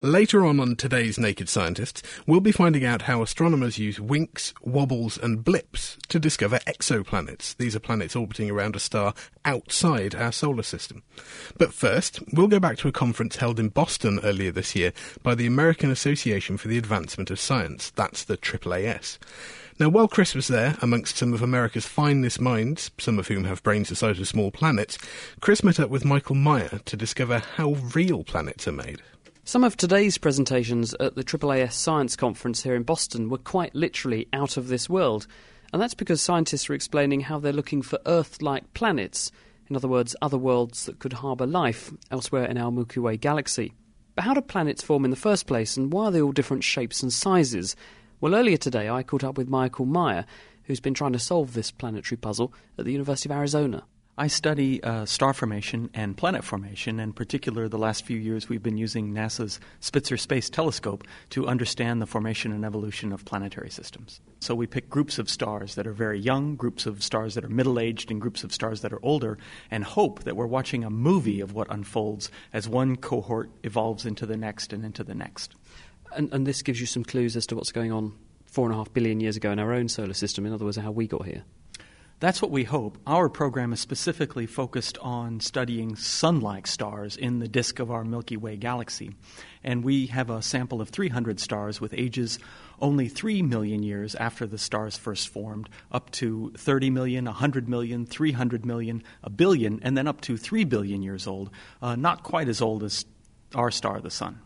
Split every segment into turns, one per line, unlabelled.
Later on today's Naked Scientists, we'll be finding out how astronomers use winks, wobbles and blips to discover exoplanets. These are planets orbiting around a star outside our solar system. But first, we'll go back to a conference held in Boston earlier this year by the American Association for the Advancement of Science. That's the AAAS. Now, while Chris was there, amongst some of America's finest minds, some of whom have brains the size of small planets, Chris met up with Michael Meyer to discover how real planets are made.
Some of today's presentations at the AAAS Science Conference here in Boston were quite literally out of this world, and that's because scientists are explaining how they're looking for Earth-like planets, in other words, other worlds that could harbour life elsewhere in our Milky Way galaxy. But how do planets form in the first place, and why are they all different shapes and sizes? Well, earlier today I caught up with Michael Meyer, who's been trying to solve this planetary puzzle at the University of Arizona.
I study star formation and planet formation. In particular, the last few years we've been using NASA's Spitzer Space Telescope to understand the formation and evolution of planetary systems. So we pick groups of stars that are very young, groups of stars that are middle-aged, and groups of stars that are older, and hope that we're watching a movie of what unfolds as one cohort evolves into the next and into the next.
And this gives you some clues as to what's going on 4.5 billion years ago in our own solar system, in other words, how we got here.
That's what we hope. Our program is specifically focused on studying sun-like stars in the disk of our Milky Way galaxy. And we have a sample of 300 stars with ages only 3 million years after the stars first formed, up to 30 million, 100 million, 300 million, a billion, and then up to 3 billion years old, not quite as old as our star, the Sun.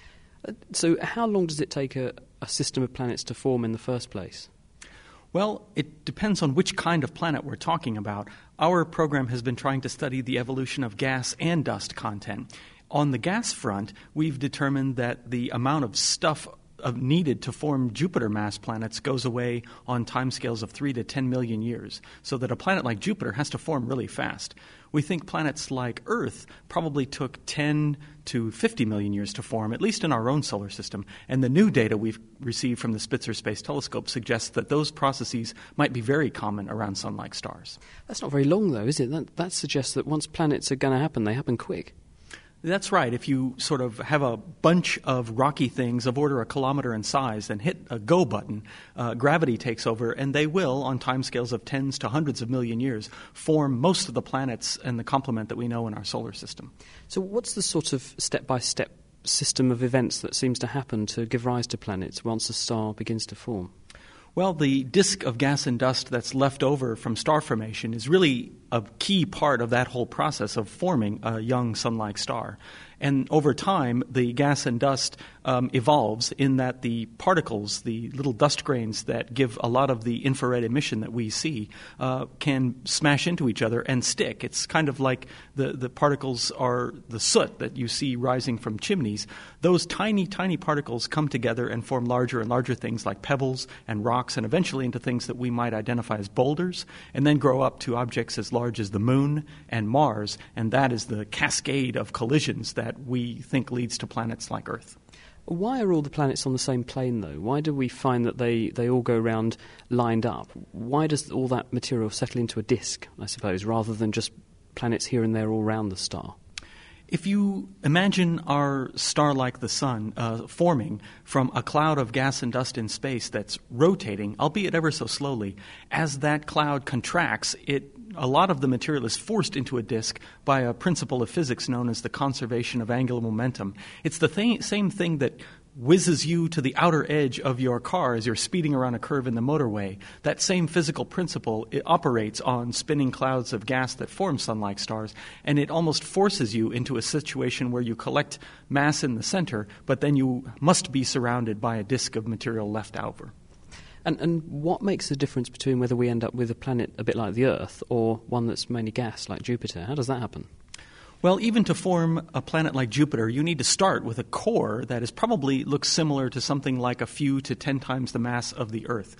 So how long does it take a system of planets to form in the first place?
Well, it depends on which kind of planet we're talking about. Our program has been trying to study the evolution of gas and dust content. On the gas front, we've determined that the amount of stuff needed to form Jupiter-mass planets goes away on timescales of 3 to 10 million years, so that a planet like Jupiter has to form really fast. We think planets like Earth probably took 10 to 50 million years to form, at least in our own solar system. And the new data we've received from the Spitzer Space Telescope suggests that those processes might be very common around sun-like stars.
That's not very long, though, is it? That suggests that once planets are going to happen, they happen quick.
That's right. If you sort of have a bunch of rocky things of order a kilometer in size and hit a go button, gravity takes over, and they will, on timescales of tens to hundreds of million years, form most of the planets and the complement that we know in our solar system.
So what's the sort of step-by-step system of events that seems to happen to give rise to planets once a star begins to form?
Well, the disk of gas and dust that's left over from star formation is really a key part of that whole process of forming a young sun-like star. And over time, the gas and dust evolves in that the particles, the little dust grains that give a lot of the infrared emission that we see, can smash into each other and stick. It's kind of like the particles are the soot that you see rising from chimneys. Those tiny, tiny particles come together and form larger and larger things like pebbles and rocks, and eventually into things that we might identify as boulders, and then grow up to objects as large as the Moon and Mars, and that is the cascade of collisions that we think leads to planets like Earth.
Why are all the planets on the same plane, though? Why do we find that they all go round lined up? Why does all that material settle into a disk, I suppose, rather than just planets here and there all around the star?
If you imagine our star like the Sun forming from a cloud of gas and dust in space that's rotating, albeit ever so slowly, as that cloud contracts, a lot of the material is forced into a disk by a principle of physics known as the conservation of angular momentum. It's the same thing that whizzes you to the outer edge of your car as you're speeding around a curve in the motorway. That same physical principle, it operates on spinning clouds of gas that form sun-like stars, and it almost forces you into a situation where you collect mass in the center, but then you must be surrounded by a disk of material left over.
And what makes the difference between whether we end up with a planet a bit like the Earth or one that's mainly gas like Jupiter? How does that happen?
Well, even to form a planet like Jupiter, you need to start with a core that looks similar to something like a few to 10 times the mass of the Earth.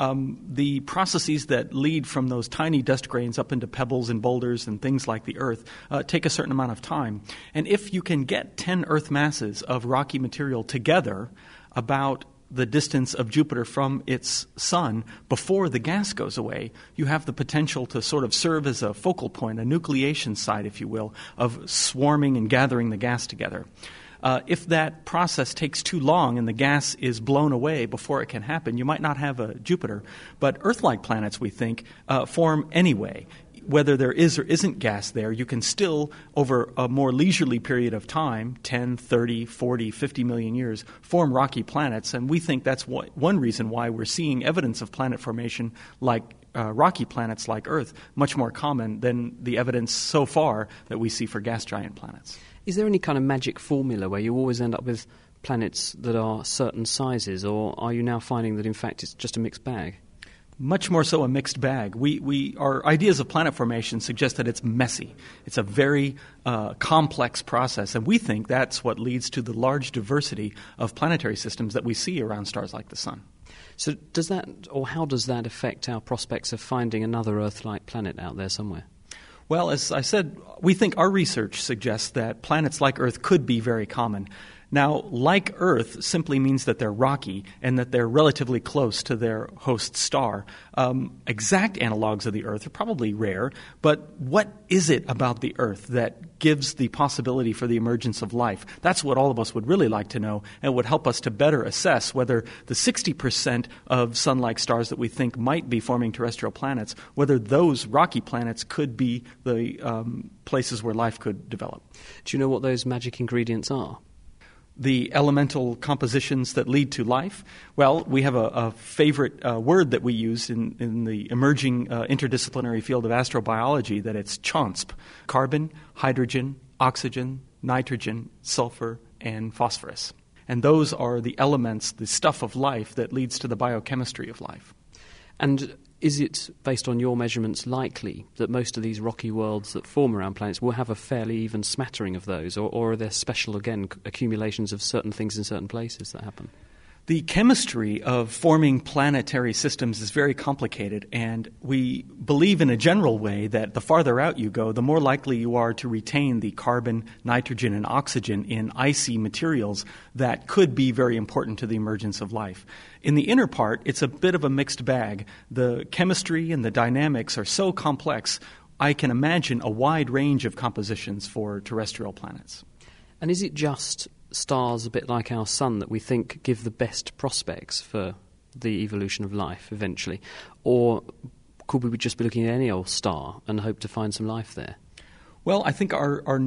The processes that lead from those tiny dust grains up into pebbles and boulders and things like the Earth take a certain amount of time. And if you can get 10 Earth masses of rocky material together about the distance of Jupiter from its sun before the gas goes away, you have the potential to sort of serve as a focal point, a nucleation site, if you will, of swarming and gathering the gas together. If that process takes too long and the gas is blown away before it can happen, you might not have a Jupiter. But Earth-like planets, we think, form anyway. Whether there is or isn't gas there, you can still, over a more leisurely period of time, 10, 30, 40, 50 million years, form rocky planets. And we think that's one reason why we're seeing evidence of planet formation like rocky planets like Earth much more common than the evidence so far that we see for gas giant planets.
Is there any kind of magic formula where you always end up with planets that are certain sizes, or are you now finding that in fact it's just a mixed bag?
Much more so a mixed bag. Our ideas of planet formation suggest that it's messy. It's a very complex process, and we think that's what leads to the large diversity of planetary systems that we see around stars like the Sun.
So does that, or how does that affect our prospects of finding another Earth-like planet out there somewhere?
Well, as I said, we think our research suggests that planets like Earth could be very common. Now, like Earth simply means that they're rocky and that they're relatively close to their host star. Exact analogs of the Earth are probably rare, but what is it about the Earth that gives the possibility for the emergence of life? That's what all of us would really like to know, and would help us to better assess whether the 60% of Sun-like stars that we think might be forming terrestrial planets, whether those rocky planets could be the places where life could develop.
Do you know what those magic ingredients are?
The elemental compositions that lead to life? Well, we have a favorite word that we use in the emerging interdisciplinary field of astrobiology, that it's CHONSP: carbon, hydrogen, oxygen, nitrogen, sulfur, and phosphorus. And those are the elements, the stuff of life that leads to the biochemistry of life.
And is it, based on your measurements, likely that most of these rocky worlds that form around planets will have a fairly even smattering of those, or are there special, again, accumulations of certain things in certain places that happen?
The chemistry of forming planetary systems is very complicated, and we believe in a general way that the farther out you go, the more likely you are to retain the carbon, nitrogen, and oxygen in icy materials that could be very important to the emergence of life. In the inner part, it's a bit of a mixed bag. The chemistry and the dynamics are so complex, I can imagine a wide range of compositions for terrestrial planets.
And is it just stars a bit like our Sun that we think give the best prospects for the evolution of life eventually? Or could we just be looking at any old star and hope to find some life there?
Well, I think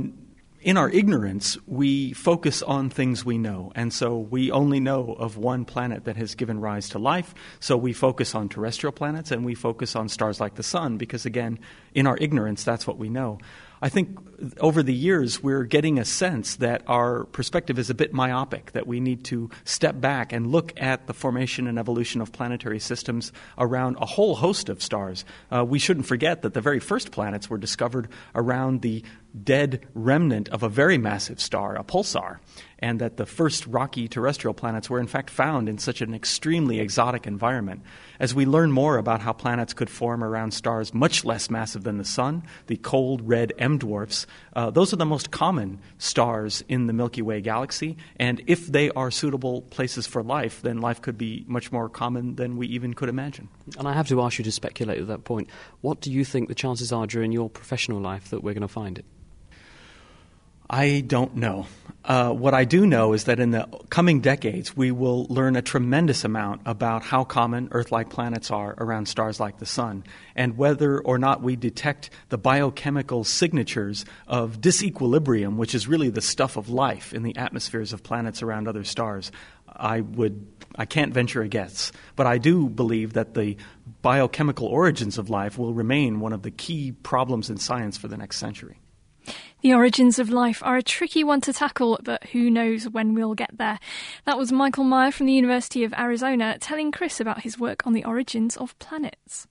in our ignorance, we focus on things we know. And so we only know of one planet that has given rise to life. So we focus on terrestrial planets and we focus on stars like the Sun because, again, in our ignorance, that's what we know. I think over the years we're getting a sense that our perspective is a bit myopic, that we need to step back and look at the formation and evolution of planetary systems around a whole host of stars. We shouldn't forget that the very first planets were discovered around the dead remnant of a very massive star, a pulsar, and that the first rocky terrestrial planets were in fact found in such an extremely exotic environment. As we learn more about how planets could form around stars much less massive than the Sun, the cold red M-dwarfs, those are the most common stars in the Milky Way galaxy, and if they are suitable places for life, then life could be much more common than we even could imagine.
And I have to ask you to speculate at that point. What do you think the chances are during your professional life that we're going to find it?
I don't know. What I do know is that in the coming decades, we will learn a tremendous amount about how common Earth-like planets are around stars like the Sun, and whether or not we detect the biochemical signatures of disequilibrium, which is really the stuff of life in the atmospheres of planets around other stars. I can't venture a guess, but I do believe that the biochemical origins of life will remain one of the key problems in science for the next century.
The origins of life are a tricky one to tackle, but who knows when we'll get there. That was Michael Meyer from the University of Arizona telling Chris about his work on the origins of planets.